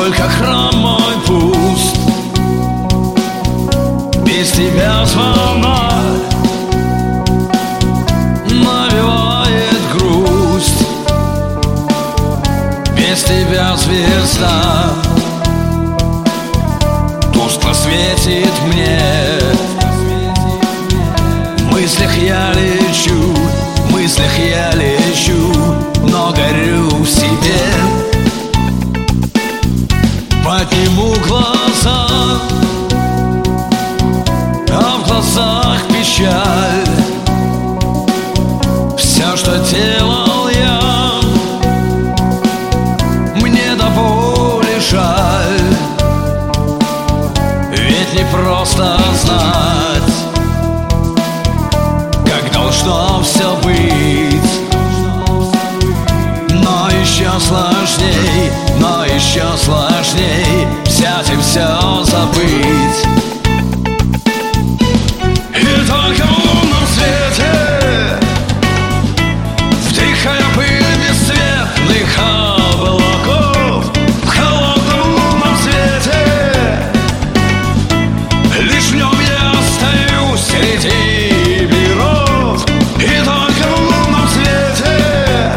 только храм мой пуст. Без тебя звонарь навевает грусть. Без тебя звезда тускло светит мне. В мыслях я лечу, в мыслях я лечу, но горю в себе. Подниму глаза, а в глазах печаль. Все, что делал я, мне до боли жаль. Ведь не просто знать, как должно все быть, но еще сложней, но еще сложней взять и все забыть. И только в лунном свете, вдыхая пыль бесцветных облаков, в холодном лунном свете, лишь в нем я остаюсь среди миров. И только в лунном свете,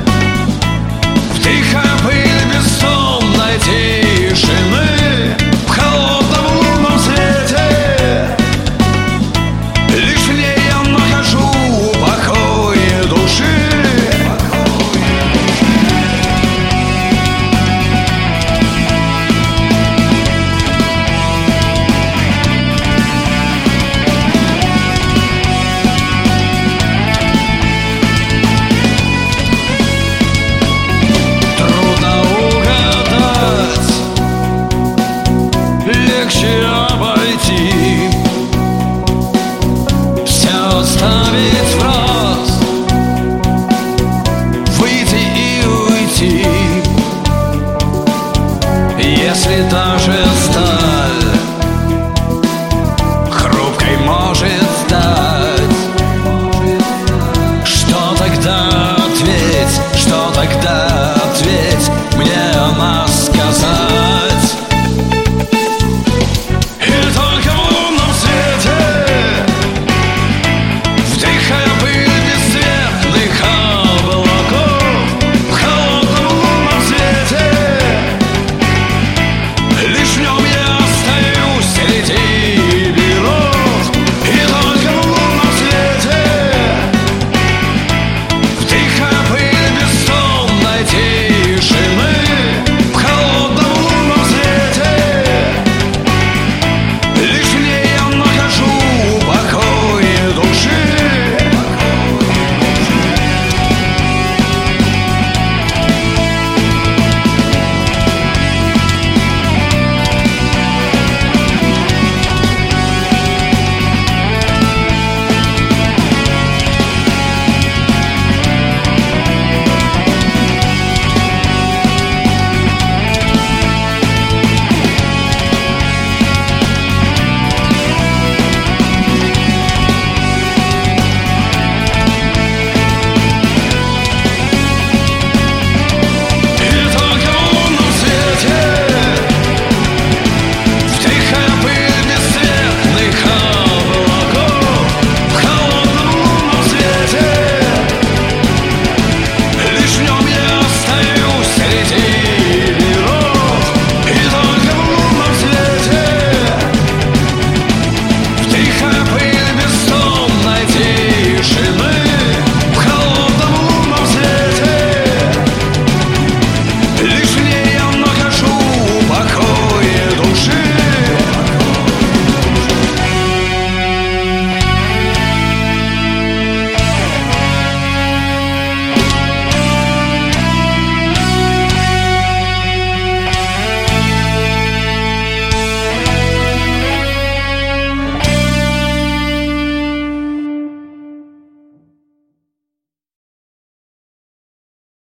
вдыхая пыль бессонной тишины, в холодном лунном свете, лишь в ней я нахожу покой души. Трудно угадать, легче обойти, все оставить в раз, выйти и уйти. Если даже сталь хрупкой может стать, что тогда ответь, что тогда